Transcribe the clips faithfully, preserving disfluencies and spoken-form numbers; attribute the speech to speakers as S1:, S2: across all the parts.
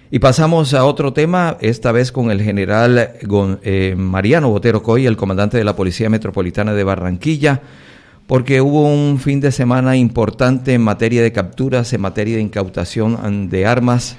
S1: Y pasamos a otro tema, esta vez con el general Gon, eh, Mariano Botero Coy, el comandante de la Policía Metropolitana de Barranquilla, porque hubo un fin de semana importante en materia de capturas, en materia de incautación de armas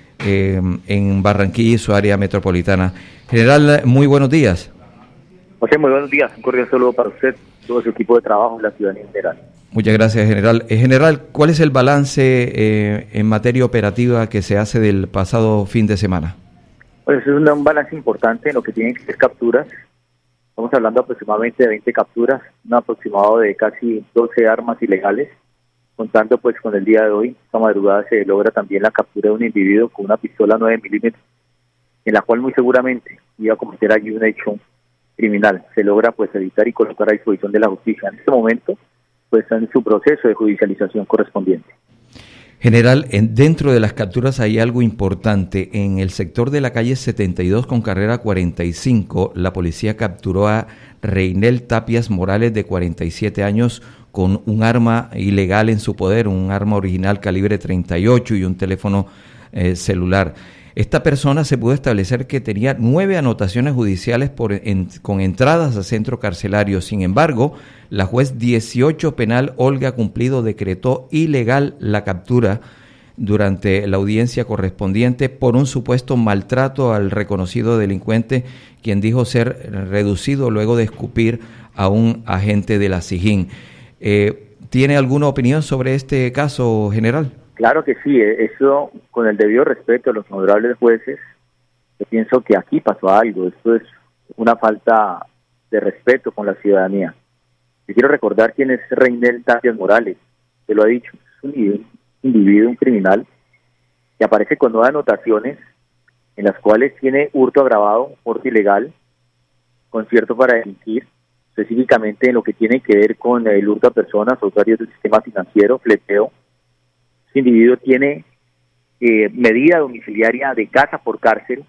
S1: eh, en Barranquilla y su área metropolitana. General, muy buenos días.
S2: José, muy buenos días. Un cordial saludo para usted, todo su equipo de trabajo y la ciudadanía en general.
S1: Muchas gracias, general. Eh, general, ¿cuál es el balance eh, en materia operativa que se hace del pasado fin de semana?
S2: Pues es un, un balance importante en lo que tienen que ser capturas. Estamos hablando aproximadamente de veinte capturas, un aproximado de casi doce armas ilegales, contando pues con el día de hoy. Esta madrugada se logra también la captura de un individuo con una pistola nueve milímetros, en la cual muy seguramente iba a cometer allí un hecho criminal. Se logra pues evitar y colocar a disposición de la justicia. En este momento pues está en su proceso de judicialización correspondiente.
S1: General, en, dentro de las capturas hay algo importante. En el sector de la calle setenta y dos con carrera cuarenta y cinco, la policía capturó a Reinel Tapias Morales, de cuarenta y siete años, con un arma ilegal en su poder, un arma original calibre treinta y ocho y un teléfono eh, celular. Esta persona se pudo establecer que tenía nueve anotaciones judiciales por en, con entradas a centro carcelario. Sin embargo, la juez dieciocho penal Olga Cumplido decretó ilegal la captura durante la audiencia correspondiente por un supuesto maltrato al reconocido delincuente, quien dijo ser reducido luego de escupir a un agente de la SIJIN. Eh, ¿Tiene alguna opinión sobre este caso, general?
S2: Claro que sí, eso con el debido respeto a los honorables jueces, yo pienso que aquí pasó algo. Esto es una falta de respeto con la ciudadanía. Yo quiero recordar quién es Reinel Tapias Morales, se lo ha dicho, es un individuo, un individuo, un criminal, que aparece con nueve anotaciones, en las cuales tiene hurto agravado, porte ilegal, concierto para delinquir, específicamente en lo que tiene que ver con el hurto a personas, usuarios del sistema financiero, fleteo. Este individuo tiene eh, medida domiciliaria de casa por cárcel.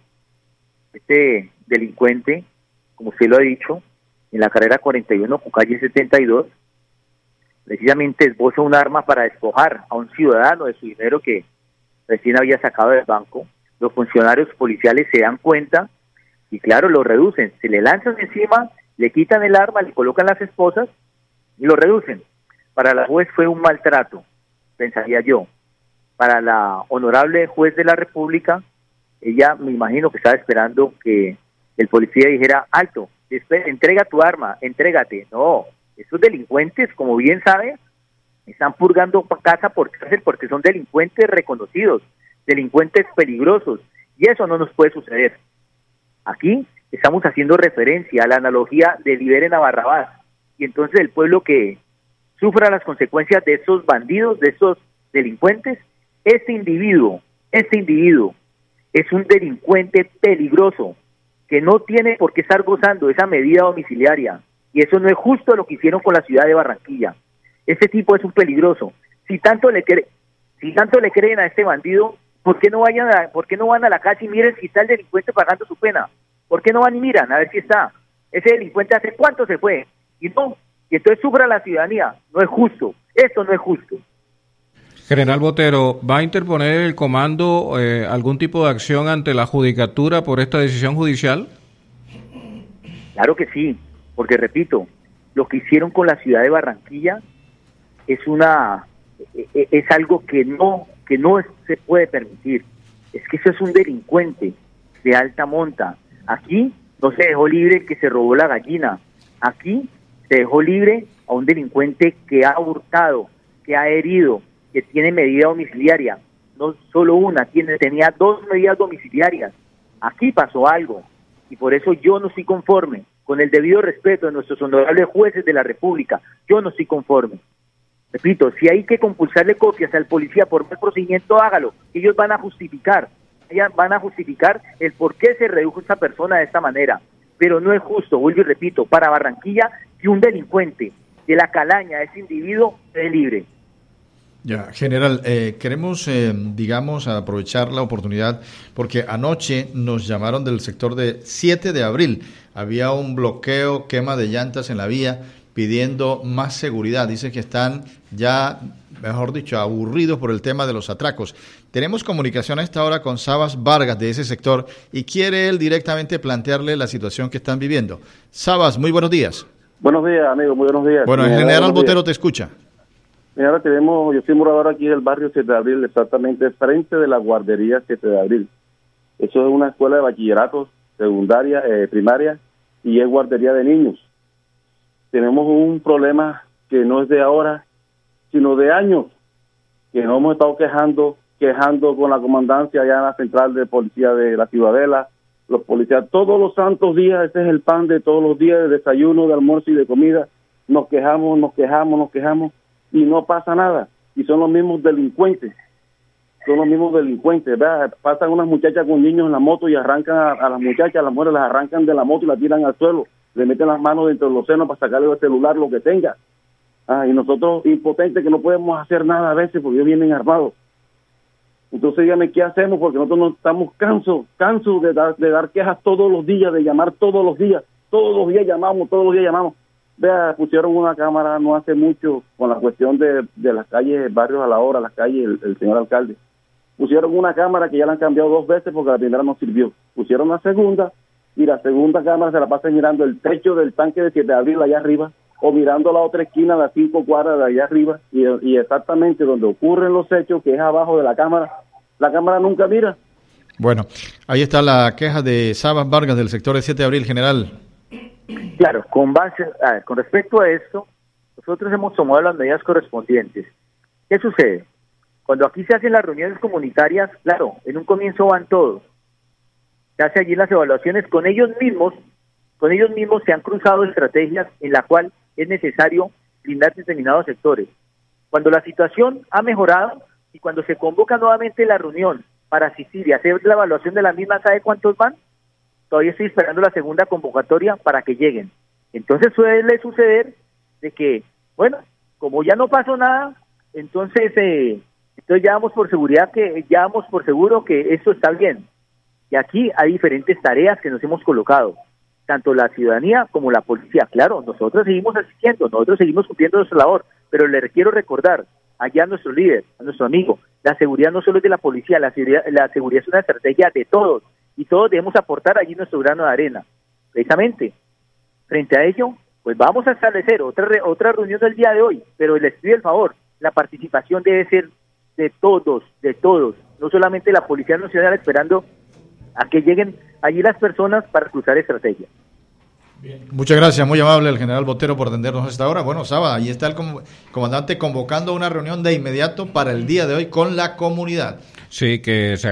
S2: Este delincuente, como usted lo ha dicho, en la carrera cuarenta y uno con calle setenta y dos, precisamente esboza un arma para despojar a un ciudadano de su dinero que recién había sacado del banco. Los funcionarios policiales se dan cuenta y claro, lo reducen, se le lanzan encima, le quitan el arma, le colocan las esposas y lo reducen. Para la juez fue un maltrato, pensaría yo. Para la honorable juez de la República, ella me imagino que estaba esperando que el policía dijera, alto, entrega tu arma, entrégate. No, esos delincuentes, como bien sabe, están purgando casa por cárcel porque son delincuentes reconocidos, delincuentes peligrosos, y eso no nos puede suceder. Aquí estamos haciendo referencia a la analogía de liberen a Barrabás, y entonces el pueblo que sufra las consecuencias de esos bandidos, de esos delincuentes. Este individuo, este individuo es un delincuente peligroso que no tiene por qué estar gozando esa medida domiciliaria, y eso no es justo lo que hicieron con la ciudad de Barranquilla. Este tipo es un peligroso. Si tanto le cre- si tanto le creen a este bandido, ¿por qué no vayan a, por qué no van a la calle y miren si está el delincuente pagando su pena? ¿Por qué no van y miran a ver si está? Ese delincuente hace cuánto se fue y no. Y entonces sufra la ciudadanía. No es justo. Esto no es justo.
S3: General Botero, ¿va a interponer el comando eh, algún tipo de acción ante la judicatura por esta decisión judicial?
S2: Claro que sí, porque repito, lo que hicieron con la ciudad de Barranquilla es una es algo que no que no se puede permitir. Es que eso es un delincuente de alta monta. Aquí no se dejó libre el que se robó la gallina. Aquí se dejó libre a un delincuente que ha hurtado, que ha herido, que tiene medida domiciliaria. No solo una, tiene, tenía dos medidas domiciliarias. Aquí pasó algo, y por eso yo no estoy conforme, con el debido respeto de nuestros honorables jueces de la República. Yo no estoy conforme. Repito, si hay que compulsarle copias al policía por mal procedimiento, hágalo. Ellos van a justificar, ellas van a justificar el por qué se redujo esta persona de esta manera. Pero no es justo, vuelvo y repito, para Barranquilla, que un delincuente de la calaña de ese individuo esté libre.
S4: Ya, general, eh, queremos, eh, digamos, aprovechar la oportunidad porque anoche nos llamaron del sector de siete de abril. Había un bloqueo, quema de llantas en la vía, pidiendo más seguridad. Dice que están ya mejor dicho, aburridos por el tema de los atracos. Tenemos comunicación a esta hora con Sabas Vargas de ese sector y quiere él directamente plantearle la situación que están viviendo. Sabas, muy buenos días.
S5: Buenos días, amigo, muy buenos días.
S4: Bueno, el general Botero te escucha.
S5: Mira, ahora tenemos, yo soy morador aquí del barrio siete de abril, exactamente frente de la guardería siete de abril. Eso es una escuela de bachillerato, secundaria, eh, primaria, y es guardería de niños. Tenemos un problema que no es de ahora, sino de años, que nos hemos estado quejando, quejando con la comandancia allá en la central de policía de la Ciudadela, los policías, todos los santos días, ese es el pan de todos los días, de desayuno, de almuerzo y de comida, nos quejamos, nos quejamos, nos quejamos, y no pasa nada, y son los mismos delincuentes, son los mismos delincuentes, ¿verdad? Pasan unas muchachas con niños en la moto y arrancan a, a las muchachas, a las mujeres las arrancan de la moto y las tiran al suelo, le meten las manos dentro de los senos para sacarle el celular, lo que tenga, ah, y nosotros impotentes que no podemos hacer nada a veces porque ellos vienen armados. Entonces dígame qué hacemos, porque nosotros no estamos cansos, cansos de dar, de dar quejas todos los días, de llamar todos los días, todos los días llamamos, todos los días llamamos. Vea, pusieron una cámara no hace mucho con la cuestión de, de las calles, barrios a la hora, las calles, el, el señor alcalde. Pusieron una cámara que ya la han cambiado dos veces porque la primera no sirvió. Pusieron la segunda y la segunda cámara se la pasa mirando el techo del tanque de siete de abril allá arriba o mirando la otra esquina, las cinco cuadras de allá arriba y, y exactamente donde ocurren los hechos, que es abajo de la cámara, la cámara nunca mira.
S4: Bueno, ahí está la queja de Sabas Vargas del sector de siete de abril, general.
S2: Claro, con base, a ver, con respecto a esto, nosotros hemos tomado las medidas correspondientes. ¿Qué sucede? Cuando aquí se hacen las reuniones comunitarias, claro, en un comienzo van todos. Se hace allí las evaluaciones con ellos mismos, con ellos mismos se han cruzado estrategias en la cual es necesario blindar determinados sectores. Cuando la situación ha mejorado y cuando se convoca nuevamente la reunión para asistir y hacer la evaluación de la misma, ¿sabe cuántos van? Todavía estoy esperando la segunda convocatoria para que lleguen. Entonces suele suceder de que, bueno, como ya no pasó nada, entonces eh, entonces ya damos por seguridad que ya damos por seguro que esto está bien. Y aquí hay diferentes tareas que nos hemos colocado, tanto la ciudadanía como la policía. Claro, nosotros seguimos asistiendo, nosotros seguimos cumpliendo nuestra labor, pero le quiero recordar allá a nuestro líder, a nuestro amigo, la seguridad no solo es de la policía, la seguridad, la seguridad es una estrategia de todos. Y todos debemos aportar allí nuestro grano de arena. Precisamente, frente a ello, pues vamos a establecer otra re, otra reunión del día de hoy, pero les pido el favor, la participación debe ser de todos, de todos, no solamente la Policía Nacional esperando a que lleguen allí las personas para cruzar estrategias.
S4: Bien. Muchas gracias, muy amable el general Botero por atendernos a esta hora. Bueno, Saba, ahí está el com- comandante convocando una reunión de inmediato para el día de hoy con la comunidad.
S3: Sí, que se